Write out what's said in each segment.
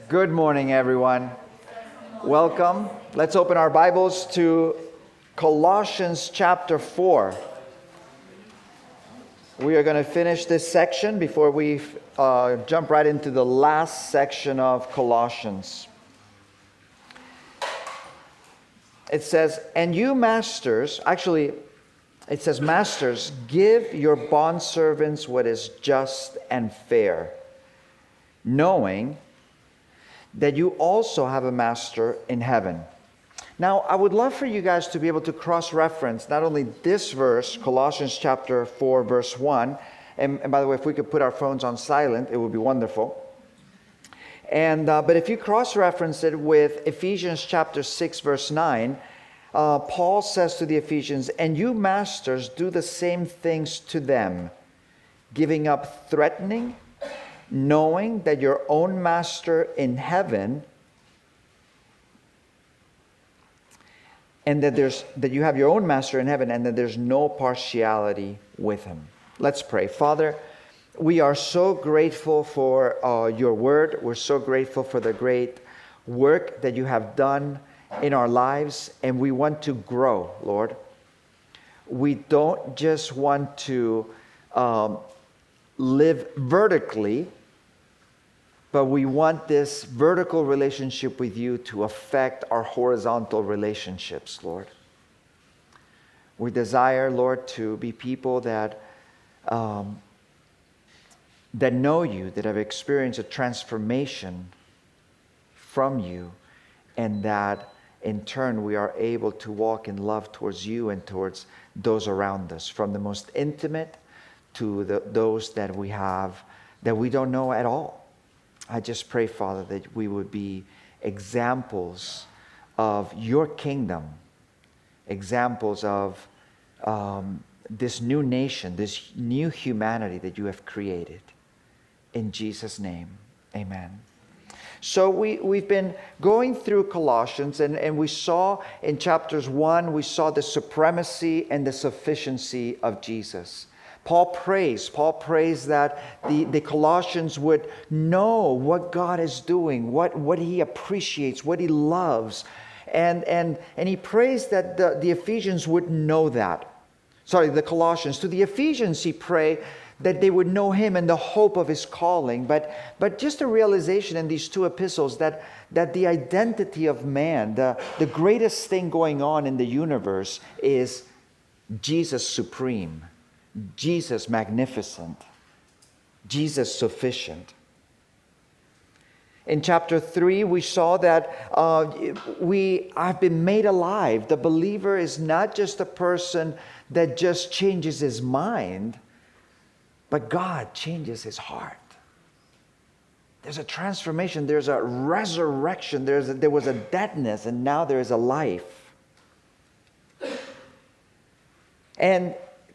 Good morning, everyone. Welcome. Let's open our Bibles to Colossians chapter 4. We are going to finish this section before we jump right into the last section of Colossians. It says, and you masters, actually, it says, masters, give your bondservants what is just and fair, knowing that you also have a master in heaven. Now, I would love for you guys to be able to cross-reference not only this verse, Colossians chapter 4, verse 1, and by the way, if we could put our phones on silent, it would be wonderful. But if you cross-reference it with Ephesians chapter 6, verse 9, Paul says to the Ephesians, and you masters do the same things to them, giving up threatening, knowing that your own master in heaven, and that you have your own master in heaven, and that there's no partiality with him. Let's pray. Father, we are so grateful for your word. We're so grateful for the great work that you have done in our lives, and we want to grow, Lord. We don't just want to live vertically, but we want this vertical relationship with you to affect our horizontal relationships, Lord. We desire, Lord, to be people that know you, that have experienced a transformation from you, and that in turn we are able to walk in love towards you and towards those around us, from the most intimate to those that we have that we don't know at all. I just pray, Father, that we would be examples of your kingdom, examples of this new nation, this new humanity that you have created. In Jesus' name, amen. So we've been going through Colossians, and we saw in chapters 1, we saw the supremacy and the sufficiency of Jesus. Paul prays that the Colossians would know what God is doing, what he appreciates, what he loves. And he prays that the Ephesians would know that. The Colossians. To the Ephesians he prayed that they would know him and the hope of his calling. But just a realization in these two epistles that the identity of man, the greatest thing going on in the universe is Jesus supreme, Jesus magnificent, Jesus sufficient. In chapter 3, we saw that we have been made alive. The believer is not just a person that just changes his mind, but God changes his heart. There's a transformation, there's a resurrection, there was a deadness, and now there is a life. And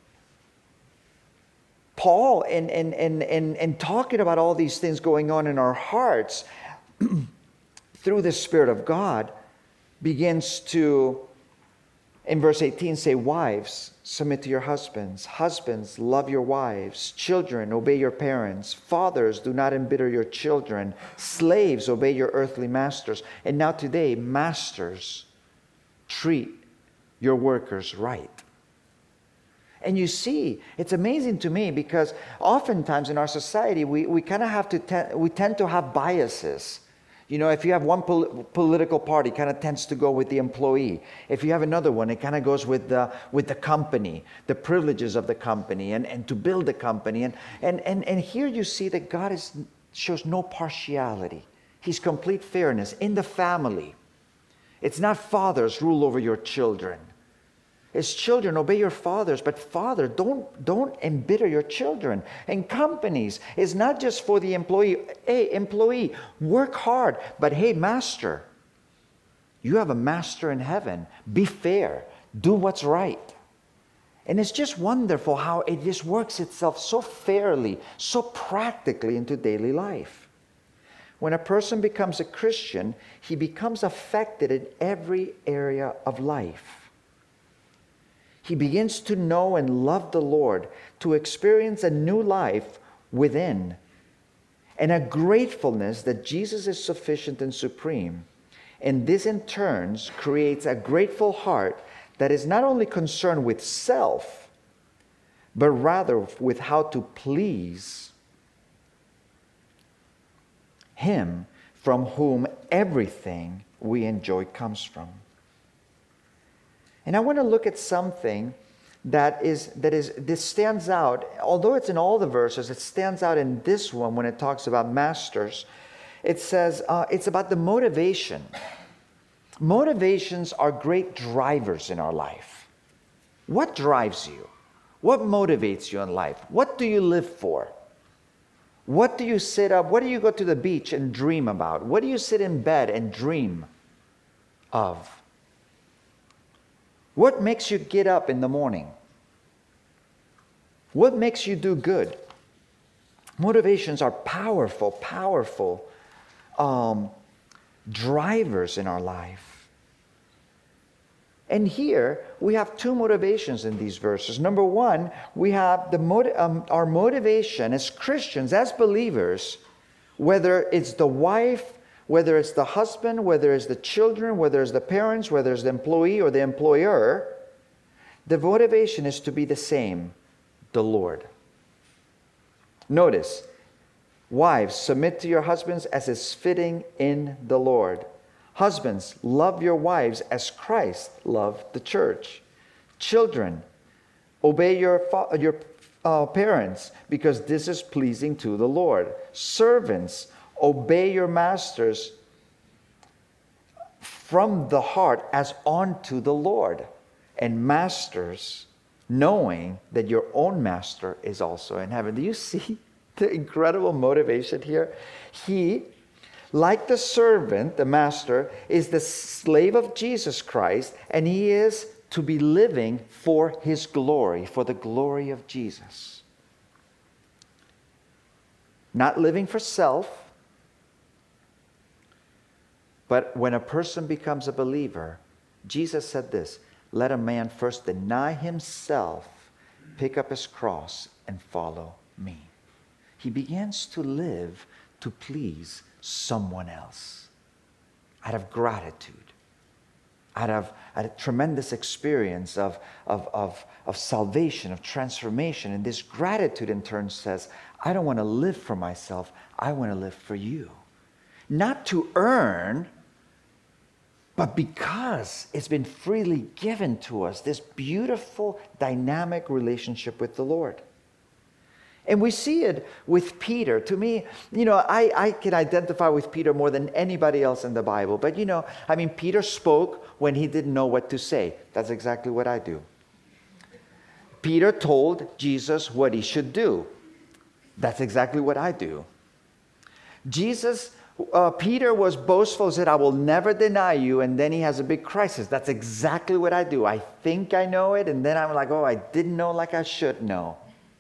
Paul, in talking about all these things going on in our hearts, through the Spirit of God, begins to, in verse 18, say, wives, submit to your husbands. Husbands, love your wives. Children, obey your parents. Fathers, do not embitter your children. Slaves, obey your earthly masters. And now today, masters, treat your workers right. And you see, it's amazing to me because oftentimes in our society, we kind of have we tend to have biases. You know, if you have one political party, it kind of tends to go with the employee. If you have another one, it kind of goes with the company, the privileges of the company, and to build the company. And here you see that God shows no partiality. He's complete fairness in the family. It's not fathers rule over your children. It's children, obey your fathers, but father, don't embitter your children. And companies, it's not just for the employee. Hey, employee, work hard, but hey, master, you have a master in heaven. Be fair. Do what's right. And it's just wonderful how it just works itself so fairly, so practically into daily life. When a person becomes a Christian, he becomes affected in every area of life. He begins to know and love the Lord, to experience a new life within. and a gratefulness that Jesus is sufficient and supreme. And this in turn creates a grateful heart that is not only concerned with self, but rather with how to please Him from whom everything we enjoy comes from. And I want to look at something this stands out. Although it's in all the verses, it stands out in this one when it talks about masters. It says it's about the motivation. Motivations are great drivers in our life. What drives you? What motivates you in life? What do you live for? What do you sit up? What do you go to the beach and dream about? What do you sit in bed and dream of? What makes you get up in the morning? What makes you do good? Motivations are powerful drivers in our life. And here we have two motivations in these verses. Number one, we have our motivation as Christians, as believers, whether it's the wife, whether it's the husband, whether it's the children, whether it's the parents, whether it's the employee or the employer, the motivation is to be the same, the Lord. Notice, wives, submit to your husbands as is fitting in the Lord. Husbands, love your wives as Christ loved the church. Children, obey your parents because this is pleasing to the Lord. Servants, obey your masters from the heart as unto the Lord. And masters, knowing that your own master is also in heaven. Do you see the incredible motivation here? He, like the servant, the master, is the slave of Jesus Christ, and he is to be living for his glory, for the glory of Jesus. Not living for self, but when a person becomes a believer, Jesus said this, let a man first deny himself, pick up his cross, and follow me. He begins to live to please someone else out of gratitude, out of a tremendous experience of salvation, of transformation. And this gratitude in turn says, I don't want to live for myself, I want to live for you. Not to earn, but because it's been freely given to us, this beautiful, dynamic relationship with the Lord. And we see it with Peter. To me, I can identify with Peter more than anybody else in the Bible. But Peter spoke when he didn't know what to say. That's exactly what I do. Peter told Jesus what he should do. That's exactly what I do. Peter was boastful, said, I will never deny you. And then he has a big crisis. That's exactly what I do. I think I know it. And then I'm like, I didn't know like I should know.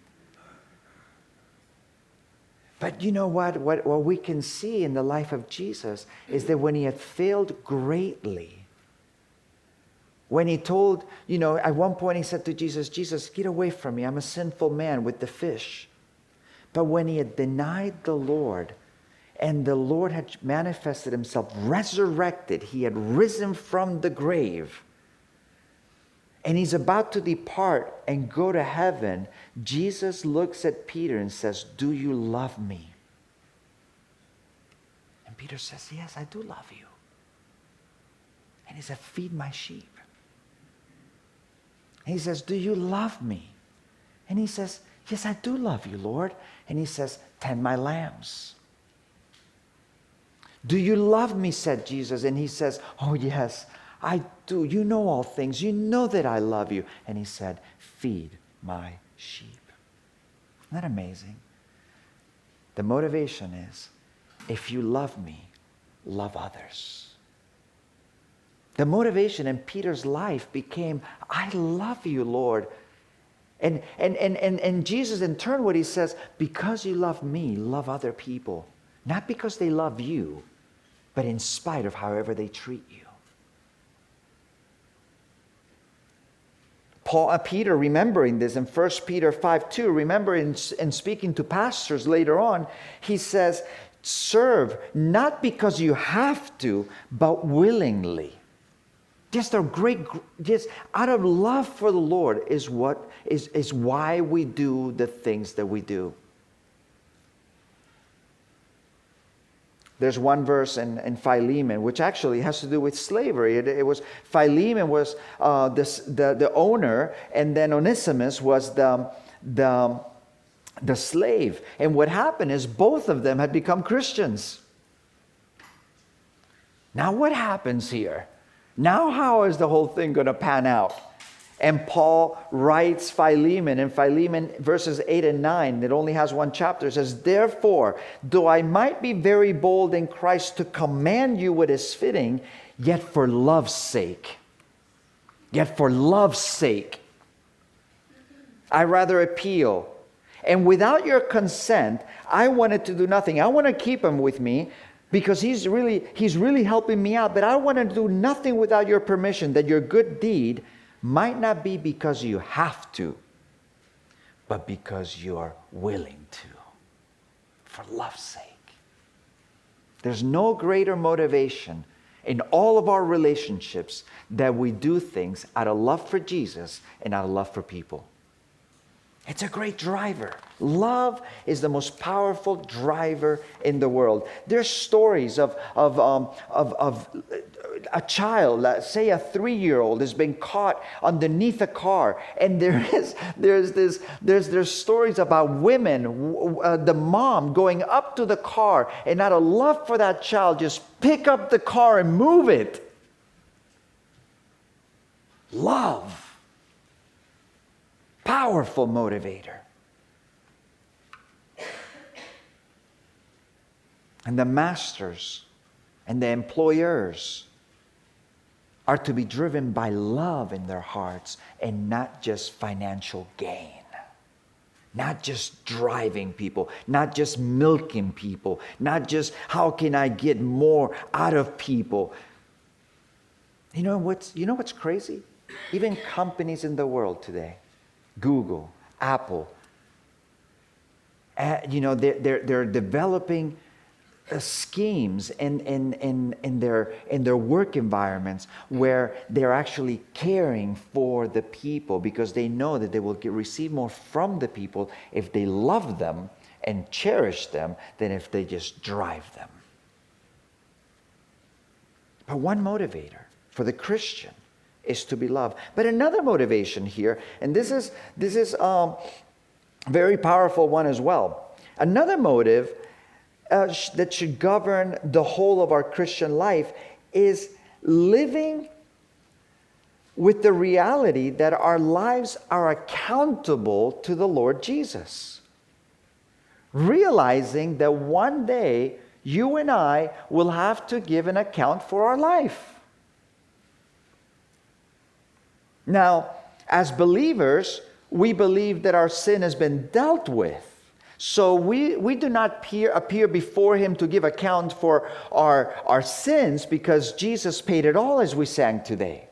But you know what we can see in the life of Jesus is that when he had failed greatly, when he told, at one point he said to Jesus, Jesus, get away from me. I'm a sinful man with the fish. But when he had denied the Lord, and the Lord had manifested himself, resurrected, he had risen from the grave, and he's about to depart and go to heaven, Jesus looks at Peter and says, do you love me? And Peter says, yes, I do love you. And he said, feed my sheep. And he says, do you love me? And he says, yes, I do love you, Lord. And he says, tend my lambs. Do you love me, said Jesus. And he says, oh, yes, I do. You know all things. You know that I love you. And he said, feed my sheep. Isn't that amazing? The motivation is, if you love me, love others. The motivation in Peter's life became, I love you, Lord. And Jesus, in turn, what he says, because you love me, love other people. Not because they love you, but in spite of however they treat you. Peter, remembering this in 1 Peter 5:2, remember in speaking to pastors later on, he says, serve not because you have to, but willingly. Just out of love for the Lord is why we do the things that we do. There's one verse in Philemon which actually has to do with slavery. It was Philemon was the owner, and then Onesimus was the slave. And what happened is both of them had become Christians. Now what happens here? Now how is the whole thing going to pan out? And Paul writes Philemon in Philemon verses 8 and 9. It only has one chapter. It says, therefore, though I might be very bold in Christ to command you what is fitting, yet for love's sake, I rather appeal. And without your consent, I wanted to do nothing. I want to keep him with me because he's really helping me out. But I want to do nothing without your permission, that your good deed might not be because you have to, but because you are willing to, for love's sake. There's no greater motivation in all of our relationships that we do things out of love for Jesus and out of love for people. It's a great driver. Love is the most powerful driver in the world. There's stories of a child, say a 3-year-old, has been caught underneath a car, and there's stories about women, the mom going up to the car, and out of love for that child, just pick up the car and move it. Love. Powerful motivator. And the masters and the employers are to be driven by love in their hearts and not just financial gain. Not just driving people, not just milking people, not just how can I get more out of people. You know what's crazy? Even companies in the world today, Google, Apple, they're developing schemes in their work environments where they're actually caring for the people, because they know that they will receive more from the people if they love them and cherish them than if they just drive them. But one motivator for the Christian is to be loved. But another motivation here, and this is very powerful one as well. Another motive that should govern the whole of our Christian life is living with the reality that our lives are accountable to the Lord Jesus. Realizing that one day you and I will have to give an account for our life. Now, as believers, we believe that our sin has been dealt with. So we do not appear before Him to give account for our sins, because Jesus paid it all, as we sang today.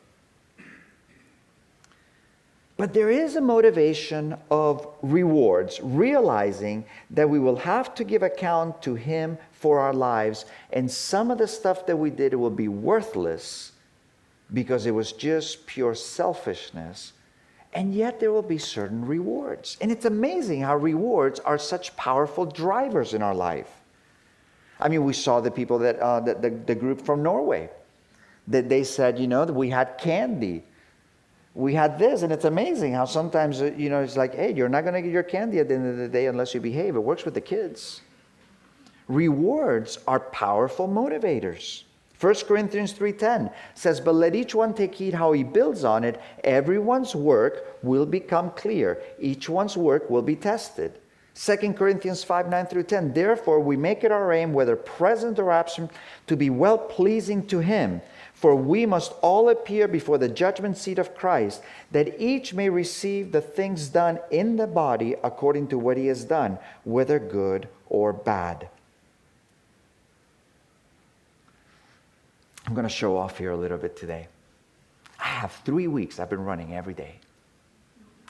But there is a motivation of rewards, realizing that we will have to give account to Him for our lives, and some of the stuff that we did will be worthless because it was just pure selfishness. And yet there will be certain rewards. And it's amazing how rewards are such powerful drivers in our life. I mean, we saw the people that the group from Norway, that they said, that we had candy. We had this, and it's amazing how sometimes, it's like, hey, you're not going to get your candy at the end of the day unless you behave. It works with the kids. Rewards are powerful motivators. 1 Corinthians 3:10 says, but let each one take heed how he builds on it. Everyone's work will become clear. Each one's work will be tested. 2 Corinthians 5:9-10, therefore we make it our aim, whether present or absent, to be well-pleasing to Him. For we must all appear before the judgment seat of Christ, that each may receive the things done in the body according to what he has done, whether good or bad. I'm going to show off here a little bit today. I have 3 weeks I've been running every day.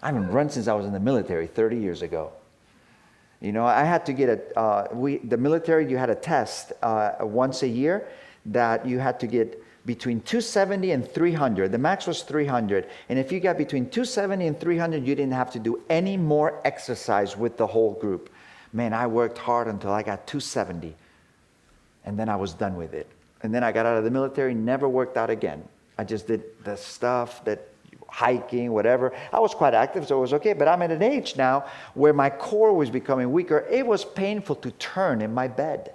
I haven't run since I was in the military 30 years ago. You know, I had to get the military, you had a test once a year that you had to get between 270 and 300. The max was 300. And if you got between 270 and 300, you didn't have to do any more exercise with the whole group. Man, I worked hard until I got 270. And then I was done with it. And then I got out of the military, never worked out again. I just did the stuff that hiking, whatever. I was quite active, so it was okay. But I'm at an age now where my core was becoming weaker. It was painful to turn in my bed.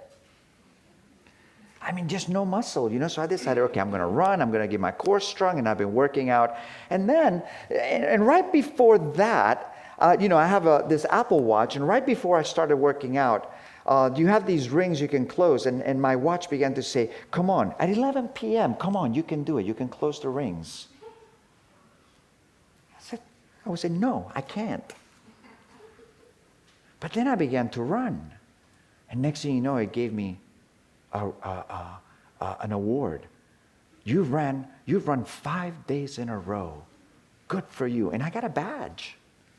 I mean, just no muscle, you know. So I decided, okay, I'm going to run. I'm going to get my core strong, and I've been working out. And then, and right before that, you know, I have this Apple Watch, and right before I started working out, you have these rings you can close, and my watch began to say, come on, at 11 p.m., come on, you can do it. You can close the rings. I would say, no, I can't. But then I began to run. And next thing you know, it gave me an award. You've run 5 days in a row. Good for you. And I got a badge.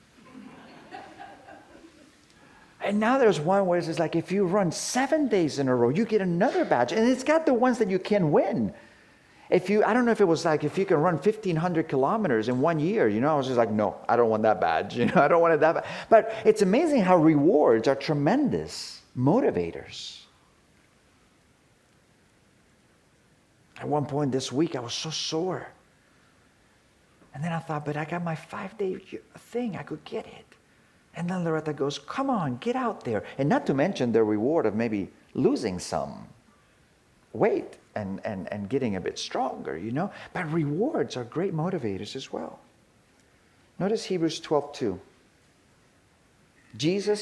And now there's one where it's like, if you run 7 days in a row, you get another badge. And it's got the ones that you can win. I don't know if it was like, if you can run 1,500 kilometers in 1 year, you know, I was just like, no, I don't want that badge. You know, I don't want it that bad. But it's amazing how rewards are tremendous motivators. At one point this week, I was so sore. And then I thought, but I got my 5-day thing. I could get it. And then Loretta goes, come on, get out there. And not to mention the reward of maybe losing some weight and getting a bit stronger, you know. But rewards are great motivators as well. Notice Hebrews 12:2. Jesus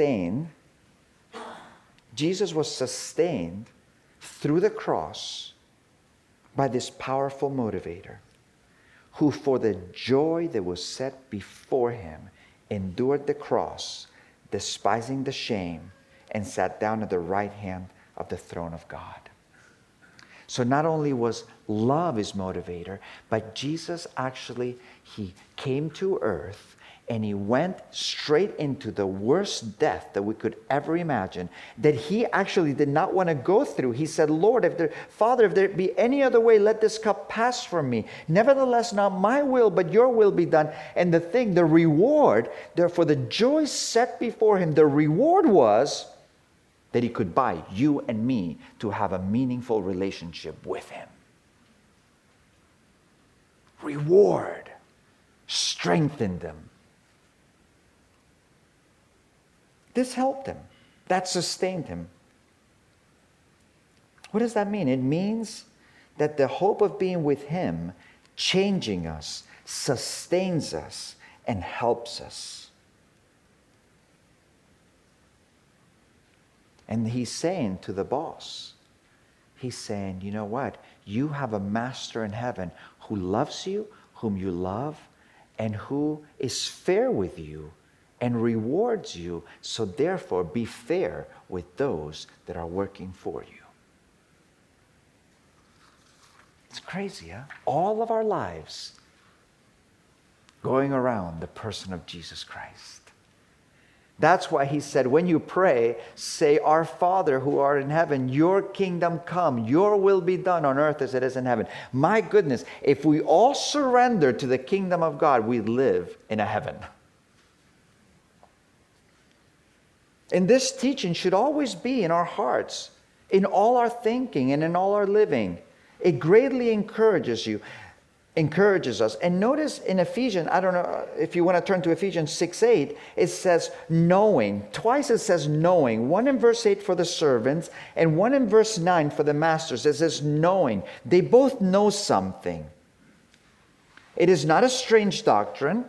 was sustained through the cross by this powerful motivator, who for the joy that was set before him endured the cross, despising the shame, and sat down at the right hand of the throne of God. So not only was love his motivator, but Jesus actually, he came to earth and he went straight into the worst death that we could ever imagine, that he actually did not want to go through. He said, Lord, Father, if there be any other way, let this cup pass from me. Nevertheless, not my will, but your will be done. And the reward, therefore the joy set before him, the reward was that he could buy you and me to have a meaningful relationship with him. Reward strengthened them. This helped him. That sustained him. What does that mean? It means that the hope of being with him, changing us, sustains us, and helps us. And he's saying to the boss, he's saying, you know what? You have a master in heaven who loves you, whom you love, and who is fair with you and rewards you. So therefore, be fair with those that are working for you. It's crazy, huh? All of our lives going around the person of Jesus Christ. That's why he said, when you pray, say, Our Father who art in heaven, your kingdom come, your will be done on earth as it is in heaven. My goodness, if we all surrender to the kingdom of God, we live in a heaven. And this teaching should always be in our hearts, in all our thinking and in all our living. It greatly encourages us. And notice in Ephesians, I don't know if you want to turn to Ephesians 6:8, it says knowing. Twice it says knowing. One in verse 8 for the servants and one in verse 9 for the masters. It says knowing. They both know something. It is not a strange doctrine.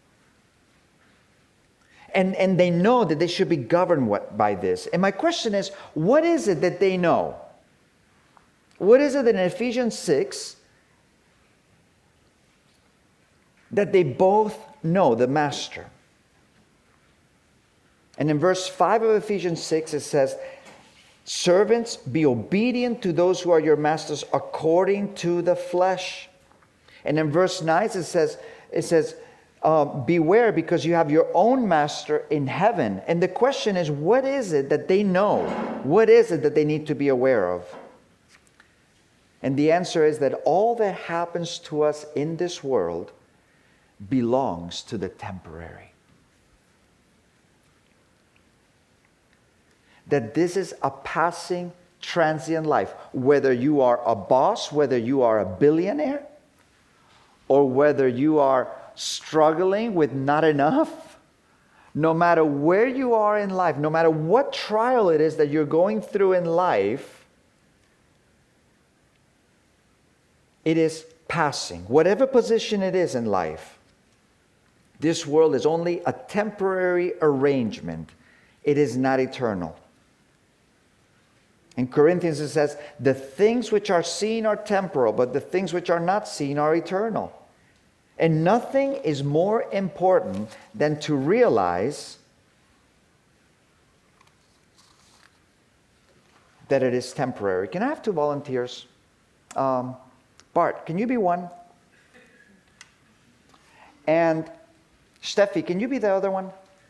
And they know that they should be governed by this. And my question is, what is it that they know? What is it that in Ephesians 6 that they both know the master? And in verse 5 of Ephesians 6 it says, servants, be obedient to those who are your masters according to the flesh. And in verse 9 it says, beware, because you have your own master in heaven. And the question is, what is it that they know? What is it that they need to be aware of? And the answer is that all that happens to us in this world belongs to the temporary. That this is a passing, transient life. Whether you are a boss, whether you are a billionaire, or whether you are struggling with not enough, no matter where you are in life, no matter what trial it is that you're going through in life, it is passing. Whatever position it is in life, this world is only a temporary arrangement. It is not eternal. In Corinthians it says, the things which are seen are temporal, but the things which are not seen are eternal. And nothing is more important than to realize that it is temporary. Can I have 2 volunteers? Bart, can you be one? And Steffi, can you be the other one?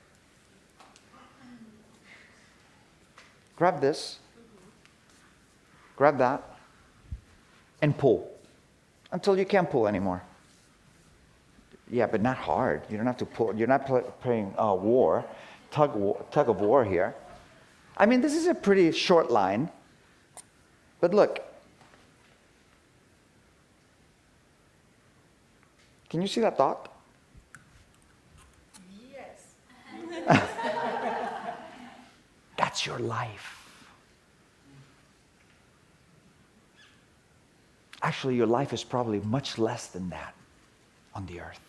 Grab this. Grab that. And pull. Until you can't pull anymore. Yeah, but not hard. You don't have to pull. You're not playing tug of war here. I mean, this is a pretty short line. But look. Can you see that thought? Yes. That's your life. Actually, your life is probably much less than that on the earth.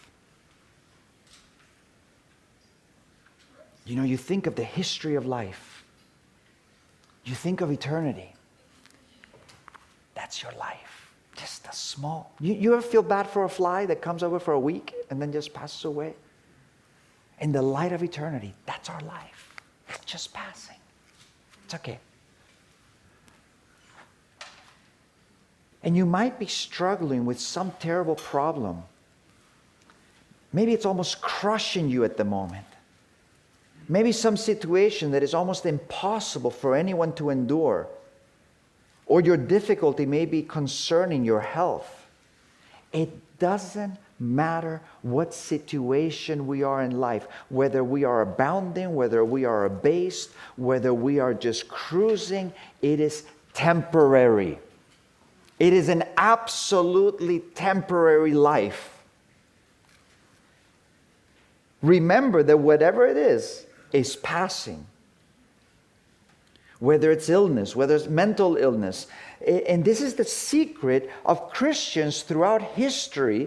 You know, you think of the history of life. You think of eternity. That's your life. Just a small... You ever feel bad for a fly that comes over for a week and then just passes away? In the light of eternity, that's our life. It's just passing. It's okay. And you might be struggling with some terrible problem. Maybe it's almost crushing you at the moment. Maybe some situation that is almost impossible for anyone to endure. Or your difficulty may be concerning your health. It doesn't matter what situation we are in life, whether we are abounding, whether we are abased, whether we are just cruising, it is temporary. It is an absolutely temporary life. Remember that whatever it is passing. Whether it's illness, whether it's mental illness. And this is the secret of Christians throughout history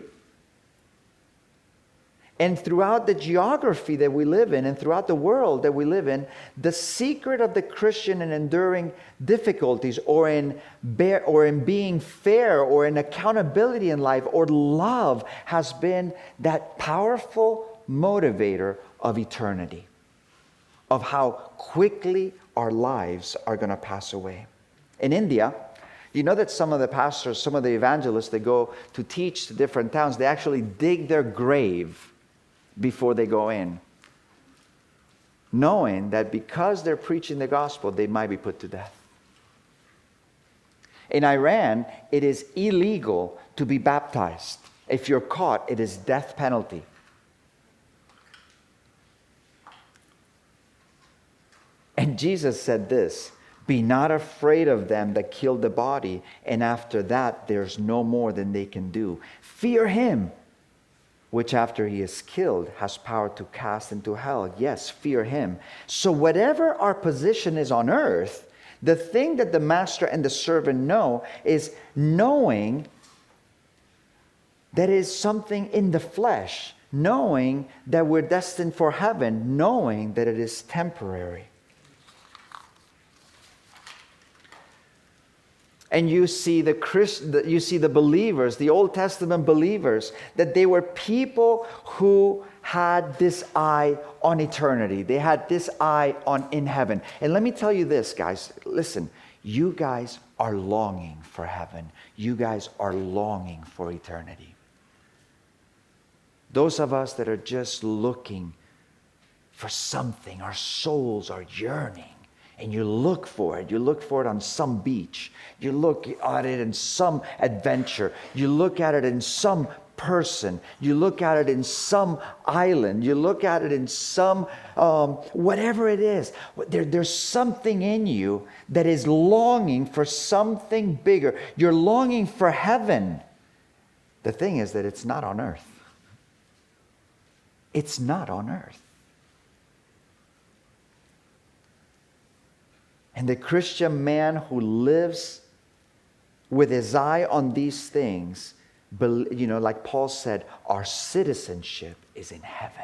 and throughout the geography that we live in and throughout the world that we live in. The secret of the Christian in enduring difficulties or in being fair or in accountability in life or love has been that powerful motivator of eternity, of how quickly our lives are going to pass away. In India, you know that some of the pastors, some of the evangelists, they go to teach to different towns, they actually dig their grave before they go in, knowing that because they're preaching the gospel, they might be put to death. In Iran, it is illegal to be baptized. If you're caught, it is death penalty. And Jesus said this, "Be not afraid of them that kill the body, and after that there's no more than they can do. Fear him, which after he is killed has power to cast into hell." Yes, fear him. So whatever our position is on earth, the thing that the master and the servant know is knowing that is something in the flesh, knowing that we're destined for heaven, knowing that it is temporary. And you see the believers, the Old Testament believers, that they were people who had this eye on eternity. They had this eye on in heaven. And let me tell you this, guys. Listen, you guys are longing for heaven. You guys are longing for eternity. Those of us that are just looking for something, our souls are yearning. And you look for it. You look for it on some beach. You look at it in some adventure. You look at it in some person. You look at it in some island. You look at it in some, whatever it is. There's something in you that is longing for something bigger. You're longing for heaven. The thing is that it's not on earth. It's not on earth. And the Christian man who lives with his eye on these things, like Paul said, our citizenship is in heaven.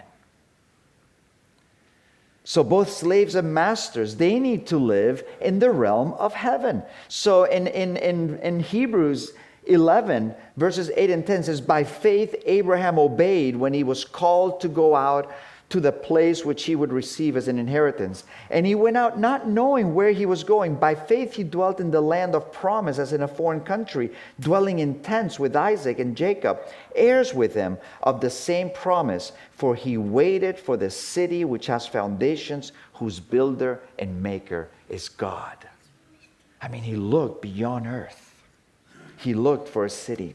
So both slaves and masters, they need to live in the realm of heaven. So in Hebrews 11, verses 8 and 10 says, by faith Abraham obeyed when he was called to go out to the place which he would receive as an inheritance. And he went out not knowing where he was going. By faith he dwelt in the land of promise as in a foreign country, dwelling in tents with Isaac and Jacob, heirs with him of the same promise. For he waited for the city which has foundations, whose builder and maker is God. I mean, he looked beyond earth. He looked for a city.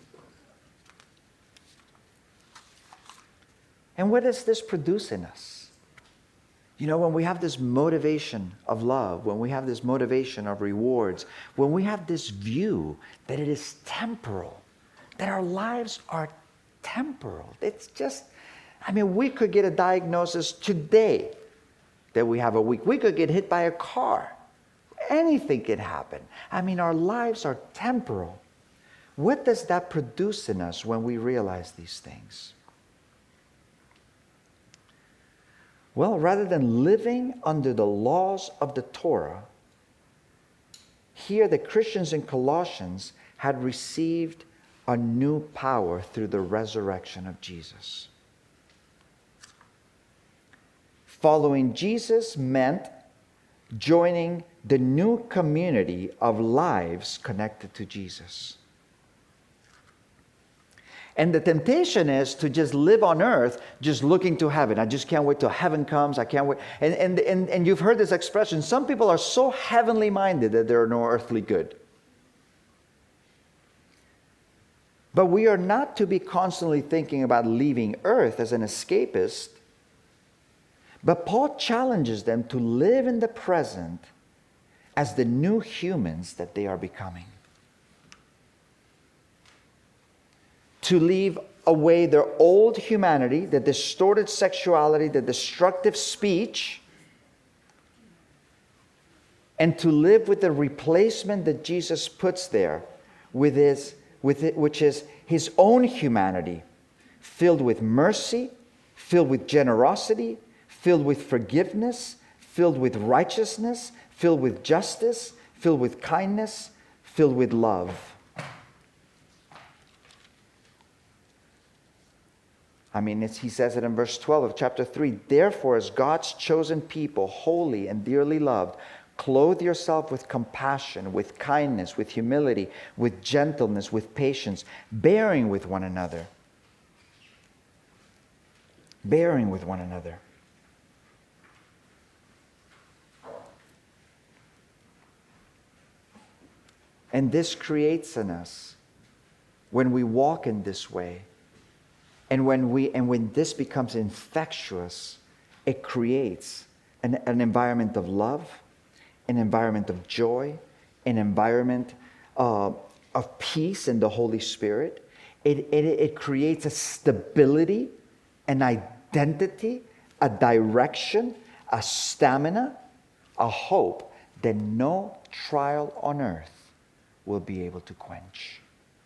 And what does this produce in us? When we have this motivation of love, when we have this motivation of rewards, when we have this view that it is temporal, that our lives are temporal. It's just, we could get a diagnosis today that we have a week. We could get hit by a car. Anything could happen. Our lives are temporal. What does that produce in us when we realize these things? Well, rather than living under the laws of the Torah, here the Christians in Colossians had received a new power through the resurrection of Jesus. Following Jesus meant joining the new community of lives connected to Jesus. And the temptation is to just live on earth, just looking to heaven. I just can't wait till heaven comes. I can't wait. And you've heard this expression. Some people are so heavenly minded that they're no earthly good. But we are not to be constantly thinking about leaving earth as an escapist. But Paul challenges them to live in the present as the new humans that they are becoming. To leave away their old humanity, the distorted sexuality, the destructive speech, and to live with the replacement that Jesus puts there, which is his own humanity, filled with mercy, filled with generosity, filled with forgiveness, filled with righteousness, filled with justice, filled with kindness, filled with love. He says it in verse 12 of chapter 3. Therefore, as God's chosen people, holy and dearly loved, clothe yourself with compassion, with kindness, with humility, with gentleness, with patience, bearing with one another. Bearing with one another. And this creates in us, when we walk in this way, and when this becomes infectious, it creates an environment of love, an environment of joy, an environment of peace in the Holy Spirit. It creates a stability, an identity, a direction, a stamina, a hope that no trial on earth will be able to quench.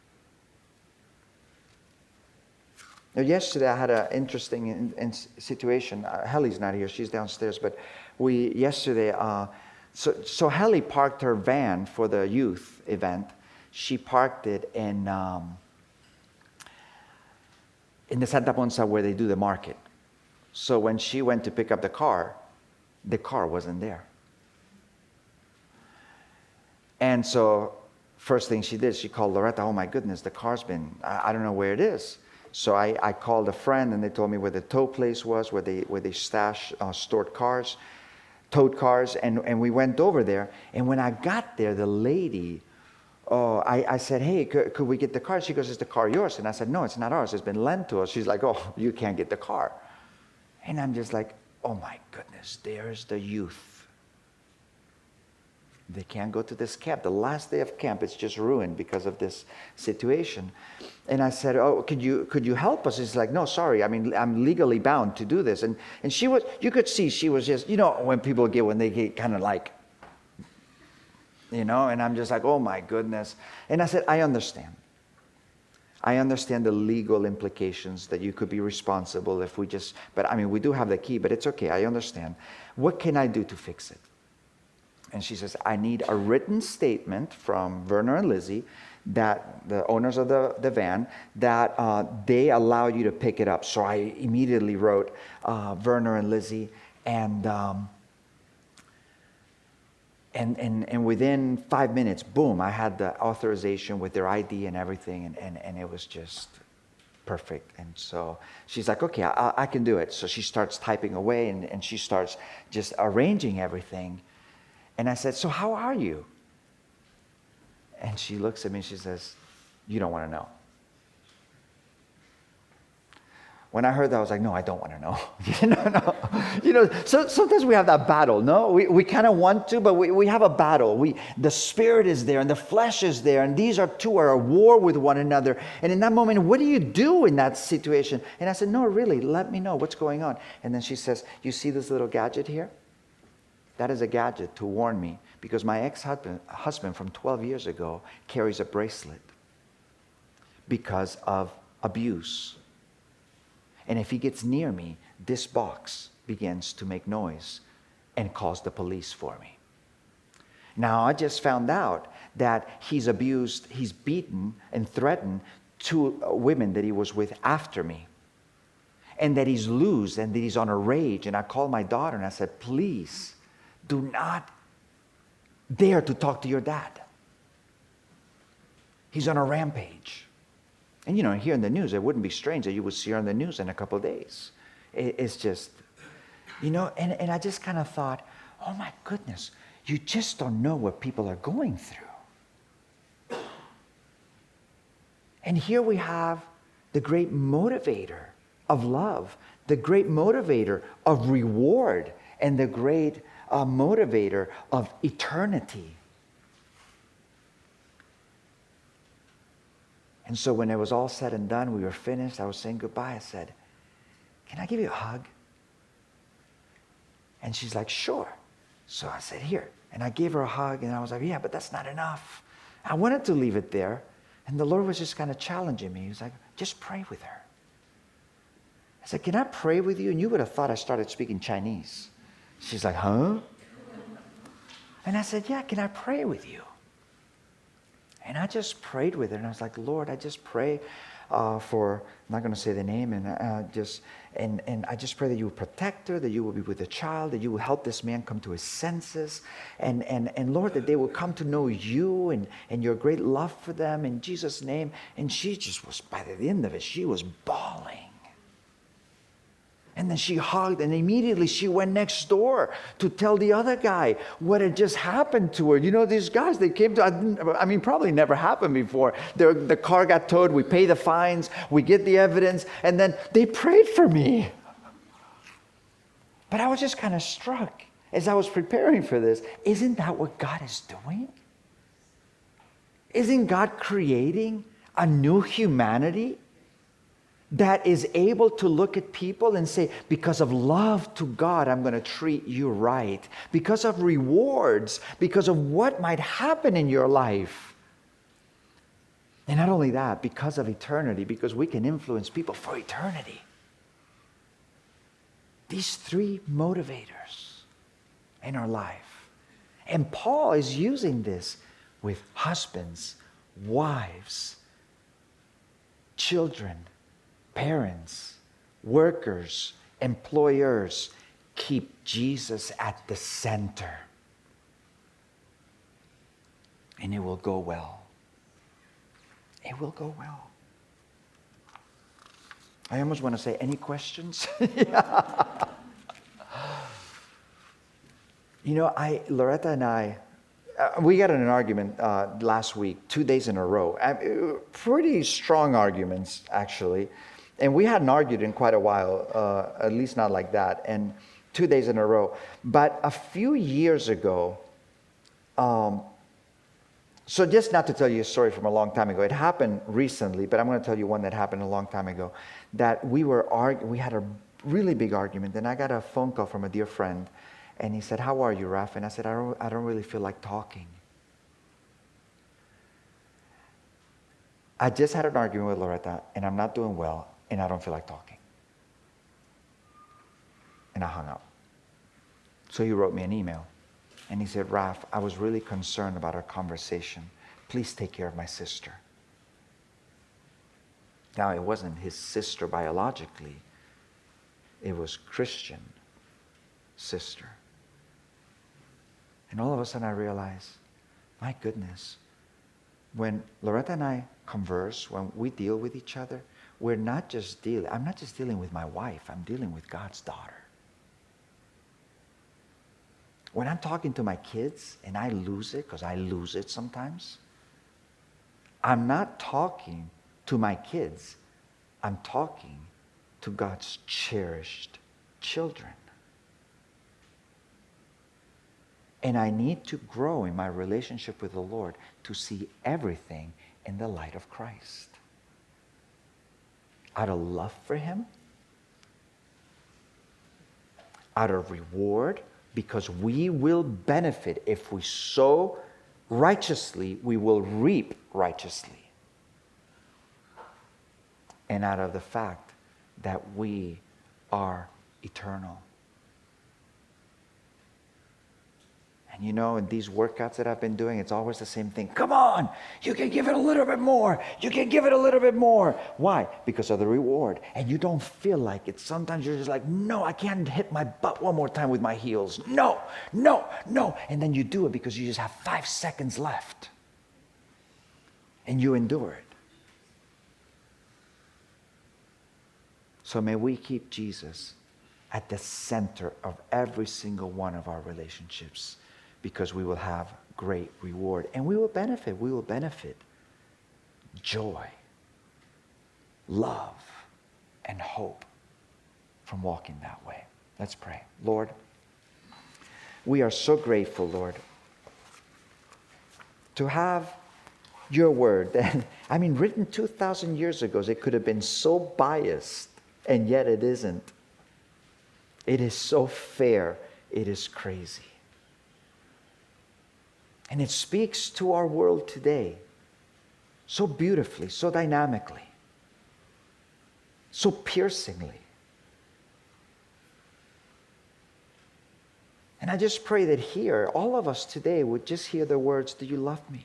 Now, yesterday I had an interesting situation. Helly's not here; she's downstairs. But yesterday, so Helly parked her van for the youth event. She parked it in the Santa Ponsa where they do the market. So when she went to pick up the car wasn't there. And so first thing she did, she called Loretta. Oh my goodness, the car's been, I don't know where it is. So I called a friend, and they told me where the tow place was, where they stored cars, towed cars, and we went over there. And when I got there, the lady, I said, hey, could we get the car? She goes, is the car yours? And I said, no, it's not ours. It's been lent to us. She's like, oh, you can't get the car. And I'm just like, oh my goodness, there's the youth. They can't go to this camp. The last day of camp, it's just ruined because of this situation. And I said, oh, could you help us? She's like, no, sorry. I mean, I'm legally bound to do this. And she was, you could see she was just, when people when they get kind of like, and I'm just like, oh my goodness. And I said, I understand. I understand the legal implications that you could be responsible if we just, but I mean, we do have the key, but it's okay. I understand. What can I do to fix it? And she says, I need a written statement from Werner and Lizzie, that the owners of the van, that they allow you to pick it up. So I immediately wrote Werner and Lizzie, and within 5 minutes, boom, I had the authorization with their ID and everything, and it was just perfect. And so she's like, okay, I can do it. So she starts typing away, and she starts just arranging everything. And I said, so how are you? And she looks at me and she says, you don't want to know. When I heard that, I was like, no, I don't want to know. So sometimes we have that battle, no? We kind of want to, but we have a battle. The spirit is there and the flesh is there, and these two are at war with one another. And in that moment, what do you do in that situation? And I said, no, really, let me know what's going on. And then she says, you see this little gadget here? That is a gadget to warn me, because my ex-husband from 12 years ago carries a bracelet because of abuse. And if he gets near me, this box begins to make noise and calls the police for me. Now, I just found out that he's abused, he's beaten and threatened 2 women that he was with after me. And that he's loose and that he's on a rage. And I called my daughter and I said, please, do not dare to talk to your dad. He's on a rampage. And here in the news, it wouldn't be strange that you would see her on the news in a couple of days. It's just, and I just kind of thought, oh my goodness, you just don't know what people are going through. And here we have the great motivator of love, the great motivator of reward, and the great motivator of eternity. And so when it was all said and done, we were finished, I was saying goodbye. I said, can I give you a hug? And she's like, sure. So I said, here. And I gave her a hug, and I was like, yeah, but that's not enough. I wanted to leave it there. And the Lord was just kind of challenging me. He was like, just pray with her. I said, can I pray with you? And you would have thought I started speaking Chinese. She's like, huh? And I said, yeah, can I pray with you? And I just prayed with her, and I was like, Lord, I just pray for, I'm not going to say the name, and I just pray that you will protect her, that you will be with the child, that you will help this man come to his senses, and Lord, that they will come to know you and your great love for them in Jesus' name. And she just was, by the end of it, she was bawling. And then she hugged, and immediately she went next door to tell the other guy what had just happened to her. These guys, they came to, probably never happened before. The car got towed, we pay the fines, we get the evidence, and then they prayed for me. But I was just kind of struck as I was preparing for this. Isn't that what God is doing? Isn't God creating a new humanity that is able to look at people and say, because of love to God, I'm going to treat you right. Because of rewards, because of what might happen in your life. And not only that, because of eternity, because we can influence people for eternity. These 3 motivators in our life. And Paul is using this with husbands, wives, children, parents, workers, employers. Keep Jesus at the center, and it will go well. It will go well. I almost want to say, any questions? You know, Loretta and I, we got in an argument last week, 2 days in a row. Pretty strong arguments, actually. And we hadn't argued in quite a while, at least not like that, and 2 days in a row. But a few years ago, so just not to tell you a story from a long time ago, it happened recently, but I'm going to tell you one that happened a long time ago, that we had a really big argument, and I got a phone call from a dear friend, and he said, "How are you, Raf?" And I said, I don't really feel like talking. I just had an argument with Loretta, and I'm not doing well, and I don't feel like talking. And I hung up. So he wrote me an email, and he said, "Raf, I was really concerned about our conversation. Please take care of my sister." Now, it wasn't his sister biologically. It was Christian sister. And all of a sudden I realized, my goodness, when Loretta and I converse, when we deal with each other, I'm not just dealing with my wife, I'm dealing with God's daughter. When I'm talking to my kids and I lose it, because I lose it sometimes, I'm not talking to my kids, I'm talking to God's cherished children. And I need to grow in my relationship with the Lord to see everything in the light of Christ. Out of love for Him, out of reward, because we will benefit. If we sow righteously, we will reap righteously. And out of the fact that we are eternal. And you know, in these workouts that I've been doing, it's always the same thing. Come on, you can give it a little bit more. You can give it a little bit more. Why? Because of the reward. And you don't feel like it. Sometimes you're just like, no, I can't hit my butt one more time with my heels. No, no, no. And then you do it because you just have 5 seconds left. And you endure it. So may we keep Jesus at the center of every single one of our relationships, because we will have great reward and we will benefit. We will benefit joy, love, and hope from walking that way. Let's pray. Lord, we are so grateful, Lord, to have your word. And I mean, written 2,000 years ago, it could have been so biased, and yet it isn't. It is so fair. It is crazy. And it speaks to our world today so beautifully, so dynamically, so piercingly. And I just pray that here, all of us today would just hear the words, "Do you love me?"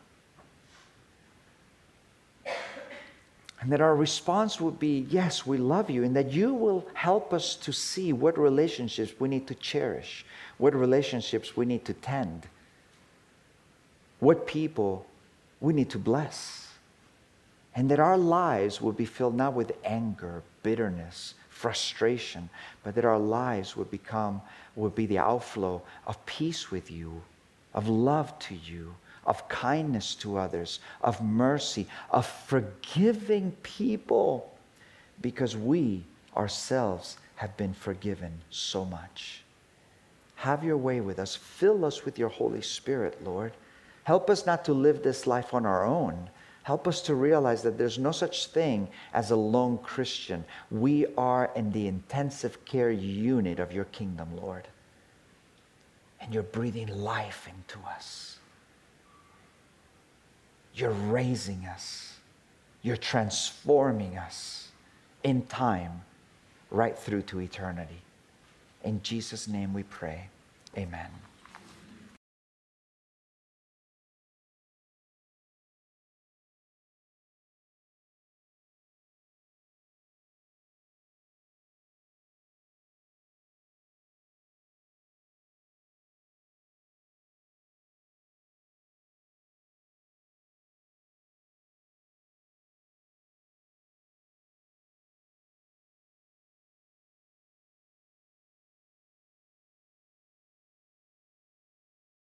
And that our response would be, yes, we love you, and that you will help us to see what relationships we need to cherish, what relationships we need to tend, what people we need to bless. And that our lives will be filled not with anger, bitterness, frustration, but that our lives will be the outflow of peace with you, of love to you, of kindness to others, of mercy, of forgiving people, because we ourselves have been forgiven so much. Have your way with us. Fill us with your Holy Spirit, Lord. Help us not to live this life on our own. Help us to realize that there's no such thing as a lone Christian. We are in the intensive care unit of your kingdom, Lord. And you're breathing life into us. You're raising us. You're transforming us in time right through to eternity. In Jesus' name we pray. Amen.